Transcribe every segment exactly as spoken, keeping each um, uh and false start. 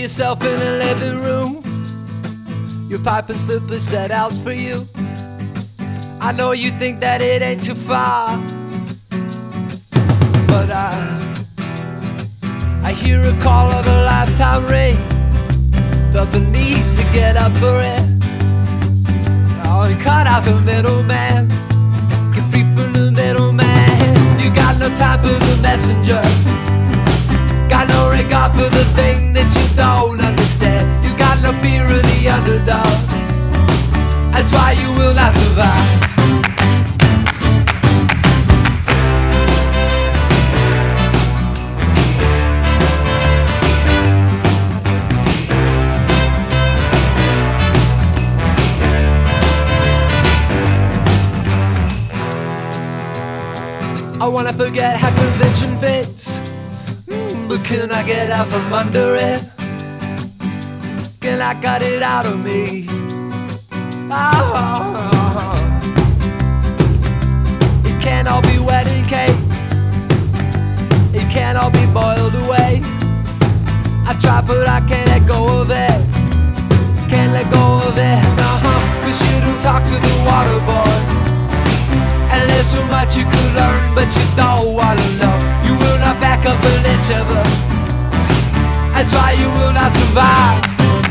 yourself in a living room, your pipe and slippers set out for you. I know you think that it ain't too far, but I I hear a call of a lifetime ring. Felt the need to get up for it. Oh, and cut out the middleman. Get free from the middleman. You got no time for the messenger. Got no regard for the thing that you don't understand. You got no fear of the underdog. That's why you will not survive. I wanna forget how convention fits, mm, but can I get out from under it? Can I cut it out of me? Oh, it can't all be wedding cake. It can't all be boiled away. I try but I can't let go of it. Can't let go of it, uh-huh. Cause you don't talk to the water boy. And there's so much you could learn, but you don't wanna know. You will not back up an inch of it. That's why you will not survive.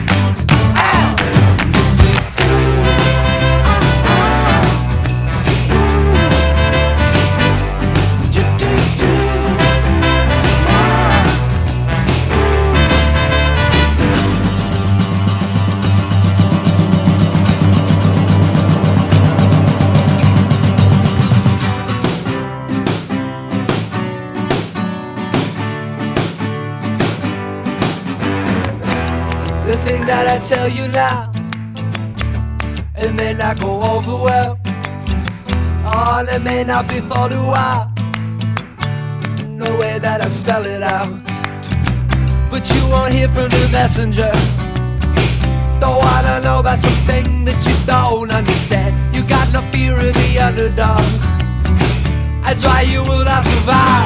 The thing that I tell you now, it may not go over well. Oh, and it may not be thought a while. No way that I spell it out. But you won't hear from the messenger. Don't wanna know about something that you don't understand. You got no fear of the underdog. That's why you will not survive.